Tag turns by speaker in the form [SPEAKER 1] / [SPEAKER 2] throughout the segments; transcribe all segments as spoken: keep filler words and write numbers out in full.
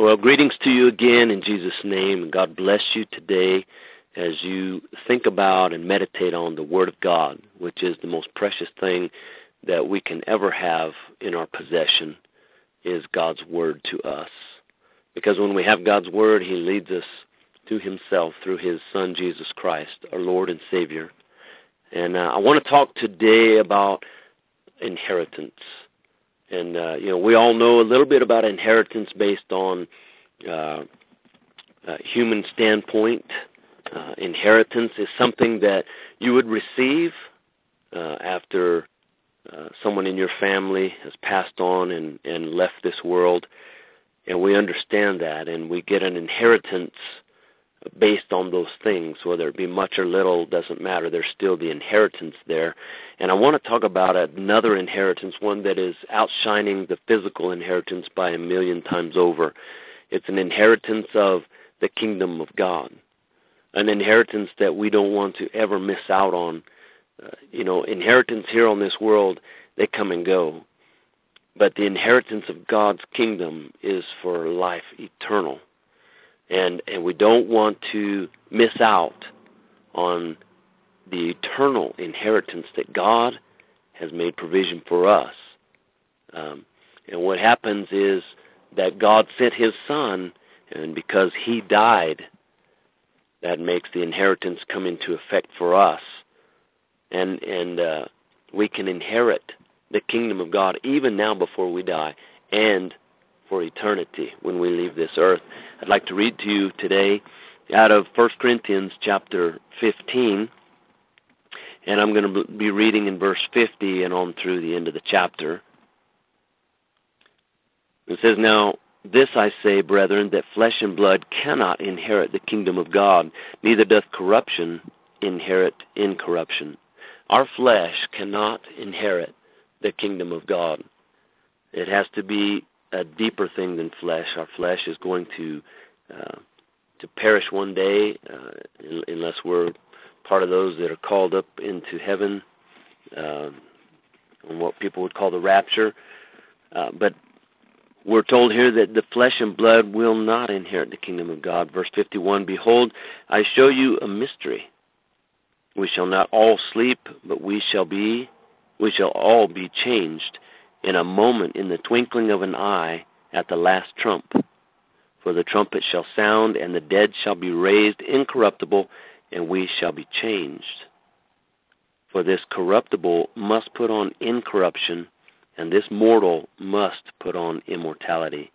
[SPEAKER 1] Well, greetings to you again in Jesus' name, and God bless you today as you think about and meditate on the Word of God, which is the most precious thing that we can ever have in our possession, is God's Word to us. Because when we have God's Word, He leads us to Himself through His Son, Jesus Christ, our Lord and Savior. And uh, I want to talk today about inheritance. And, uh, you know, we all know a little bit about inheritance based on uh, a human standpoint. Uh, inheritance is something that you would receive uh, after uh, someone in your family has passed on and, and left this world. And we understand that, and we get an inheritance based on those things, whether it be much or little, doesn't matter. There's still the inheritance there. And I want to talk about another inheritance, one that is outshining the physical inheritance by a million times over. It's an inheritance of the kingdom of God, an inheritance that we don't want to ever miss out on. Uh, you know, inheritance here on this world, they come and go. But the inheritance of God's kingdom is for life eternal. And and we don't want to miss out on the eternal inheritance that God has made provision for us. Um, and what happens is that God sent His Son, and because He died, that makes the inheritance come into effect for us. And, and uh, we can inherit the kingdom of God even now before we die, and for eternity when we leave this earth. I'd like to read to you today out of First Corinthians chapter fifteen, and I'm going to be reading in verse fifty and on through the end of the chapter. It says, "Now this I say, brethren, that flesh and blood cannot inherit the kingdom of God, neither doth corruption inherit incorruption." Our flesh cannot inherit the kingdom of God. It has to be a deeper thing than flesh. Our flesh is going to uh, to perish one day, uh, unless we're part of those that are called up into heaven, uh, on what people would call the rapture. Uh, but we're told here that the flesh and blood will not inherit the kingdom of God. Verse fifty-one, "Behold, I show you a mystery. We shall not all sleep, but we shall be, we shall all be changed in a moment, in the twinkling of an eye, at the last trump. For the trumpet shall sound, and the dead shall be raised incorruptible, and we shall be changed. For this corruptible must put on incorruption, and this mortal must put on immortality.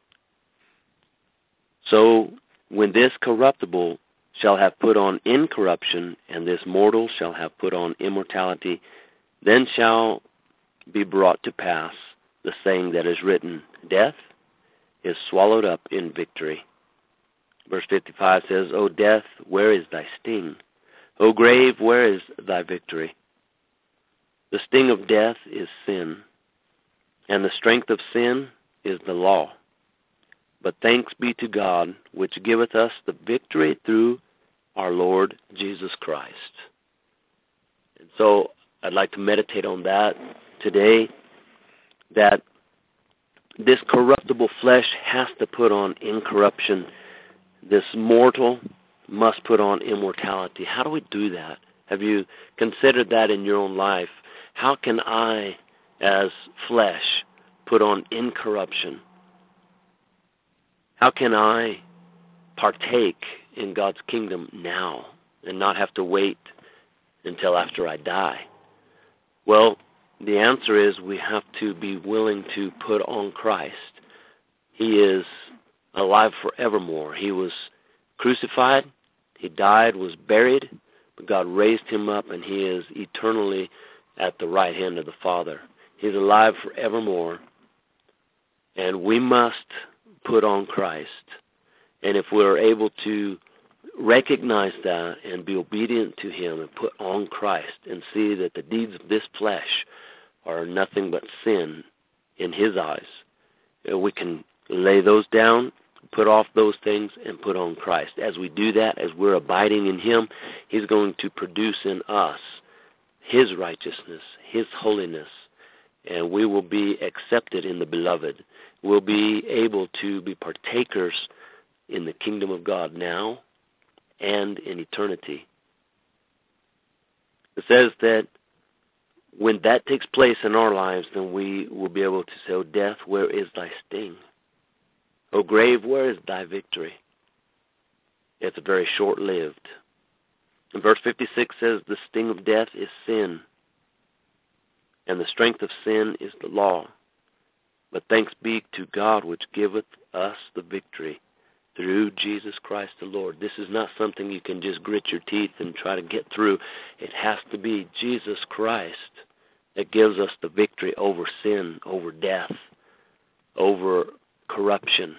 [SPEAKER 1] So when this corruptible shall have put on incorruption, and this mortal shall have put on immortality, then shall be brought to pass the saying that is written, Death is swallowed up in victory." Verse fifty-five says, "O death, where is thy sting? O grave, where is thy victory? The sting of death is sin, and the strength of sin is the law. But thanks be to God, which giveth us the victory through our Lord Jesus Christ." And so I'd like to meditate on that today, that this corruptible flesh has to put on incorruption. This mortal must put on immortality. How do we do that? Have you considered that in your own life? How can I, as flesh, put on incorruption? How can I partake in God's kingdom now and not have to wait until after I die? Well, the answer is we have to be willing to put on Christ. He is alive forevermore. He was crucified, He died, was buried, but God raised Him up, and He is eternally at the right hand of the Father. He's alive forevermore, and we must put on Christ. And if we're able to recognize that and be obedient to Him and put on Christ and see that the deeds of this flesh are nothing but sin in His eyes, we can lay those down, put off those things, and put on Christ. As we do that, as we're abiding in Him, He's going to produce in us His righteousness, His holiness, and we will be accepted in the Beloved. we'll be able to be partakers in the kingdom of God now and in eternity. It says that when that takes place in our lives, then we will be able to say, "O death, where is thy sting? O grave, where is thy victory?" It's very short-lived. And verse fifty-six says, "The sting of death is sin, and the strength of sin is the law. But thanks be to God which giveth us the victory through Jesus Christ the Lord." This is not something you can just grit your teeth and try to get through. It has to be Jesus Christ that gives us the victory over sin, over death, over corruption.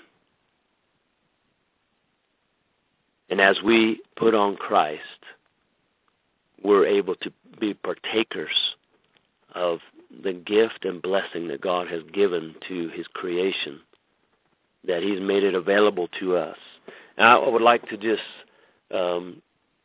[SPEAKER 1] And as we put on Christ, we're able to be partakers of the gift and blessing that God has given to his creation, that he's made it available to us. Now, I would like to just um,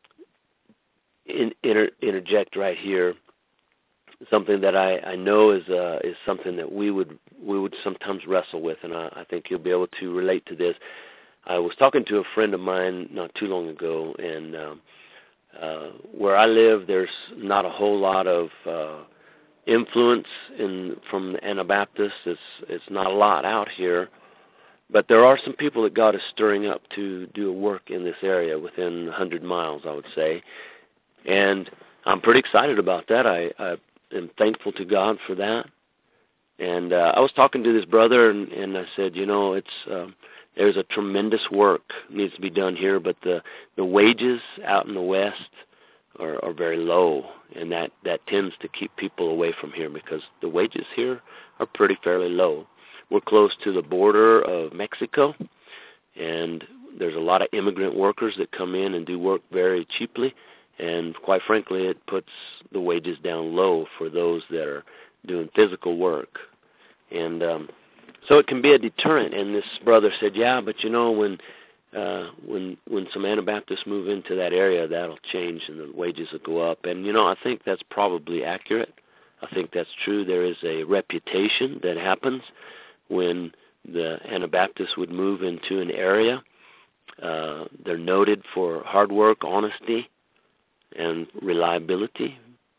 [SPEAKER 1] in, inter, interject right here something that I, I know is uh, is something that we would we would sometimes wrestle with, and I, I think you'll be able to relate to this. I was talking to a friend of mine not too long ago, and um, uh, where I live, there's not a whole lot of uh, influence in from the Anabaptists. It's it's not a lot out here, but there are some people that God is stirring up to do a work in this area within one hundred miles, I would say, and I'm pretty excited about that. I, I am thankful to God for that. And uh, I was talking to this brother, and, and I said, you know, it's um, there's a tremendous work needs to be done here, but the the wages out in the West are, are very low, and that, that tends to keep people away from here because the wages here are pretty fairly low. We're close to the border of Mexico, and there's a lot of immigrant workers that come in and do work very cheaply, and quite frankly, it puts the wages down low for those that are doing physical work. And um, so it can be a deterrent. And this brother said, yeah, but you know, when uh, when when some Anabaptists move into that area, that'll change and the wages will go up. And, you know, I think that's probably accurate. I think that's true. There is a reputation that happens when the Anabaptists would move into an area. Uh, they're noted for hard work, honesty, and reliability,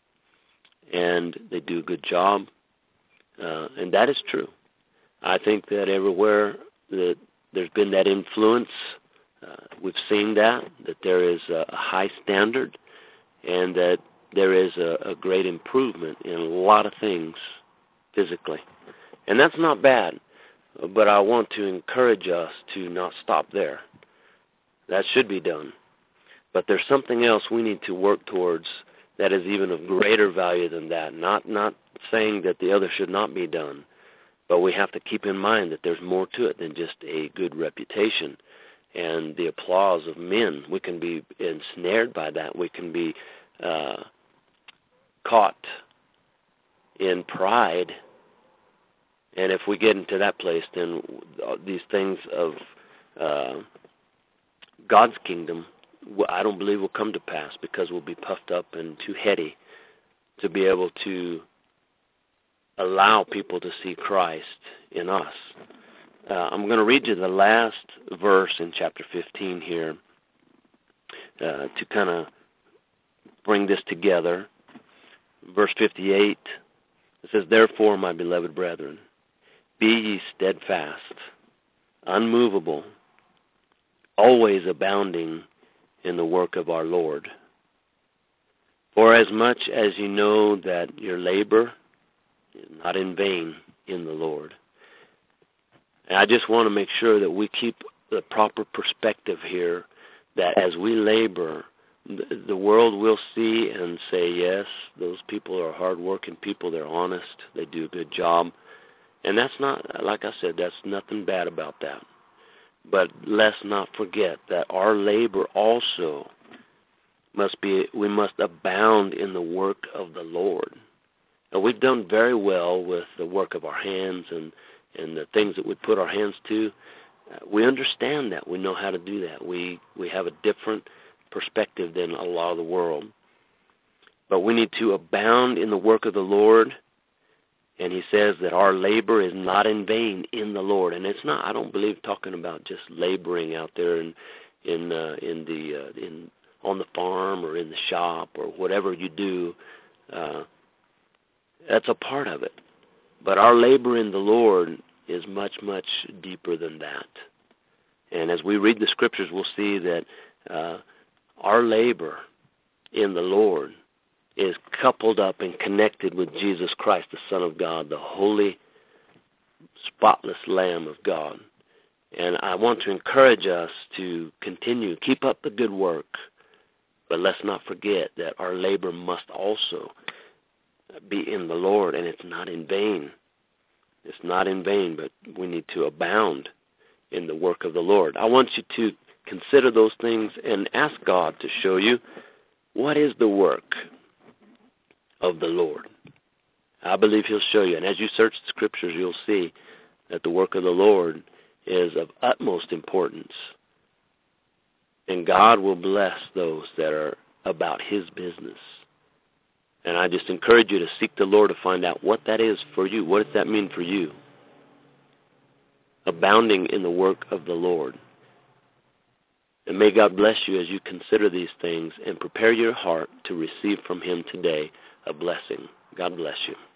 [SPEAKER 1] and they do a good job, uh, and that is true. I think that everywhere that there's been that influence, uh, we've seen that, that there is a high standard, and that there is a, a great improvement in a lot of things physically. And that's not bad, but I want to encourage us to not stop there. That should be done. But there's something else we need to work towards that is even of greater value than that. Not not saying that the other should not be done, but we have to keep in mind that there's more to it than just a good reputation and the applause of men. We can be ensnared by that. We can be uh, caught in pride. And if we get into that place, then these things of uh, God's kingdom, I don't believe will come to pass because we'll be puffed up and too heady to be able to allow people to see Christ in us. Uh, I'm going to read you the last verse in chapter fifteen here uh, to kind of bring this together. Verse fifty-eight, it says, "Therefore, my beloved brethren, be ye steadfast, unmovable, always abounding in the work of our Lord. For as much as you know that your labor is not in vain in the Lord." And I just want to make sure that we keep the proper perspective here, that as we labor, the world will see and say, yes, those people are hardworking people, they're honest, they do a good job. And that's not, like I said, that's nothing bad about that. But let's not forget that our labor also must be, we must abound in the work of the Lord. And we've done very well with the work of our hands and, and the things that we put our hands to. We understand that. We know how to do that. We, we have a different perspective than a lot of the world. But we need to abound in the work of the Lord And he says that our labor is not in vain in the Lord. And it's not, I don't believe, talking about just laboring out there in in uh, in the uh, in on the farm or in the shop or whatever you do. Uh, that's a part of it. But our labor in the Lord is much, much deeper than that. And as we read the Scriptures, we'll see that uh, our labor in the Lord is coupled up and connected with Jesus Christ, the Son of God, the holy, spotless Lamb of God. And I want to encourage us to continue, keep up the good work, but let's not forget that our labor must also be in the Lord, and it's not in vain. It's not in vain, but we need to abound in the work of the Lord. I want you to consider those things and ask God to show you what is the work of the Lord. I believe he'll show you. And as you search the Scriptures, you'll see that the work of the Lord is of utmost importance. And God will bless those that are about his business. And I just encourage you to seek the Lord to find out what that is for you. What does that mean for you? Abounding in the work of the Lord. And may God bless you as you consider these things and prepare your heart to receive from him today a blessing. God bless you.